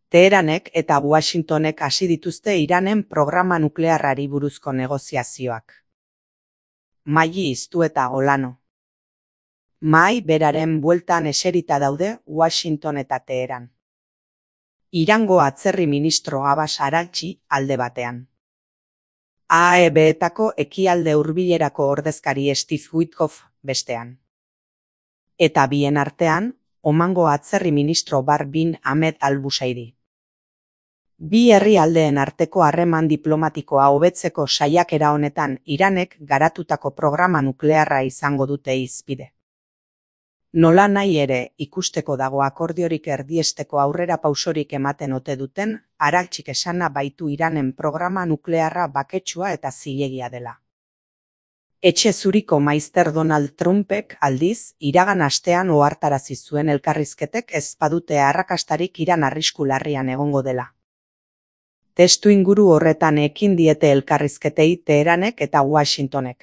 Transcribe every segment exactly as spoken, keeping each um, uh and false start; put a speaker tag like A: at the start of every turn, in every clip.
A: Teheranek eta Washingtonek hasi dituzte Iranen programa nuklearrari buruzko negoziazioak. Mahai Iztu eta Olano. Mahai beraren bueltan eserita daude Washington eta Teheran. Irango atzerri ministro Abbas Araghchi alde batean. A E B-etako ekialde hurbilerako ordezkari Steve Witkoff bestean. Eta bien artean, Omango atzerri ministro Bar bin Ahmed al-Busaidi. Bi herrialdeen arteko harreman diplomatikoa hobetzeko saiakera honetan Iranek garatutako programa nuklearra izango dute hizpide. Nola nahi ere, ikusteko dago akordiorik erdiesteko aurrera pausorik ematen ote duten, Araghchik esana baitu Iranen programa nuklearra baketsua eta zilegia dela. Etxe zuriko maizter Donald Trumpek aldiz, iragan astean ohartarazi zuen elkarrizketek ez badute arrakastarik Iran arrisku larrian egongo dela. Testu inguru horretan ekin diete elkarrizketei Teheranek eta Washingtonek.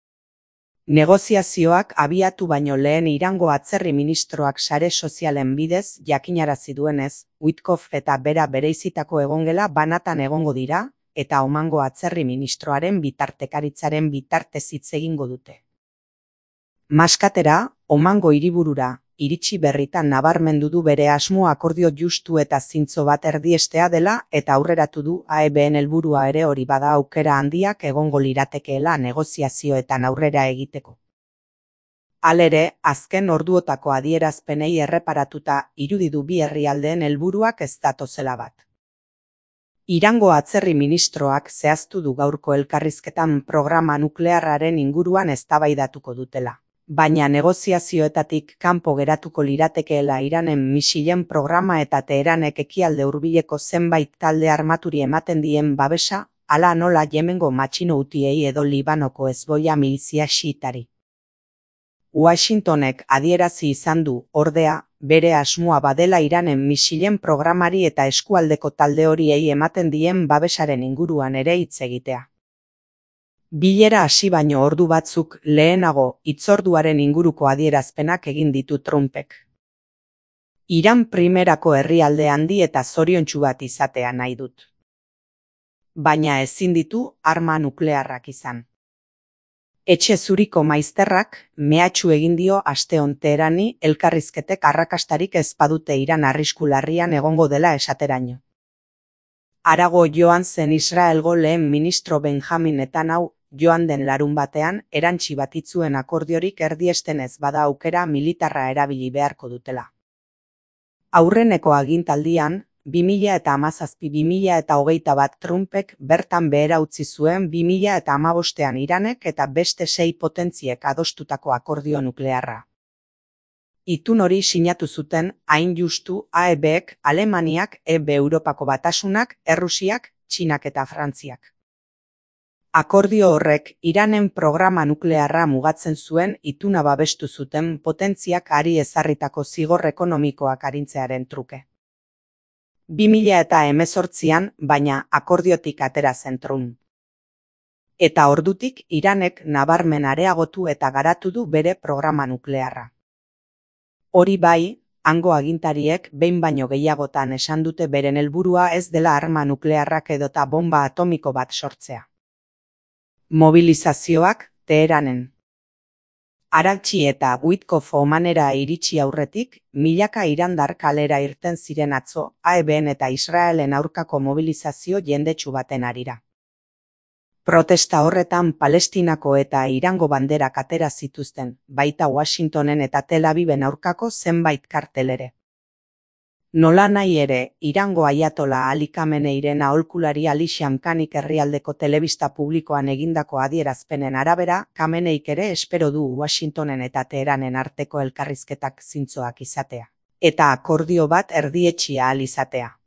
A: Negoziazioak abiatu baino lehen Irango atzerri ministroak sare sozialen bidez jakinarazi duenez, Witkoff eta bera bereizitako egongela banatan egongo dira, eta Omango atzerri ministroaren bitartekaritzaren bitartez hitz egingo dute. Maskatera, Omango hiriburura, iritsi berritan nabarmendu du bere asmo akordio justu eta zintzo bat erdiestea dela eta aurreratu du A E B-en helburua ere hori bada aukera handiak egongo liratekeela negoziazioetan aurrera egiteko. Halere, azken orduotako adierazpenei erreparatuta irudi du bi herrialdeen helburuak ez datozela bat. Irango atzerri ministroak zehaztu du gaurko elkarrizketan programa nuklearraren inguruan eztabaidatuko dutela. Baina negoziazioetatik kanpo geratuko liratekeela Iranen misilen programa eta Teheranek ekialde hurbileko zenbait talde armaturi ematen dien babesa, hala nola Yemengo matxino hutiei edo Libanoko Hezbollah milizia xiitari. Washingtonek adierazi izan du, ordea, bere asmoa badela Iranen misilen programari eta eskualdeko talde horiei ematen dien babesaren inguruan ere hitz egitea. Bilera hasi baino ordu batzuk lehenago hitzorduaren inguruko adierazpenak egin ditu Trumpek. Iran primerako herrialde handi eta zoriontsu bat izatea nahi dut. Baina ezin ditu arma nuklearrak izan. Etxe zuriko maizterrak mehatxu egin dio asteon Teherani elkarrizketek arrakastarik ez badute Iran arrisku larrian egongo dela esateraino. Harago joan zen Israelgo lehen ministro Benjamin Netanyahu joan den larun batean erantsi batitzuen akordiorik erdiesten ez bada aukera militarra erabili beharko dutela. Aurreneko agintaldian, bi mila hamazazpi bi mila hogeita bat Trumpek bertan behera utzi zuen bi mila hamabostean Iranek eta beste sei potentziek adostutako akordio nuklearra. Itun hori sinatu zuten hain justu A E B-ek, Alemaniak, E B Europako Batasunak, Errusiak, Txinak eta Frantziak. Akordio horrek Iranen programa nuklearra mugatzen zuen ituna babestu zuten potentziak hari ezarritako zigor ekonomikoak arintzearen truke. bi mila hemezortzian, baina akordiotik atera zen Trump. Eta ordutik Iranek nabarmen areagotu eta garatu du bere programa nuklearra. Hori bai, hango agintariek behin baino gehiagotan esan dute beren helburua ez dela arma nuklearrak edota bomba atomiko bat sortzea. Mobilizazioak Teheranen. Araghchi eta Witkoff Omanera iritsi aurretik, milaka irandar kalera irten ziren atzo, A E B-en eta Israelen aurkako mobilizazio jendetsu baten harira. Protesta horretan Palestinako eta Irango banderak atera zituzten, baita Washingtonen eta Tel Aviven aurkako zenbait kartel ere. Nola nahi ere, Irango aiatola Ali Khameneiren aholkulari Ali Shamkhanik herrialdeko telebista publikoan egindako adierazpenen arabera, Khameneik ere espero du Washingtonen eta Teheranen arteko elkarrizketak zintzoak izatea, eta akordio bat erdietsi ahal izatea.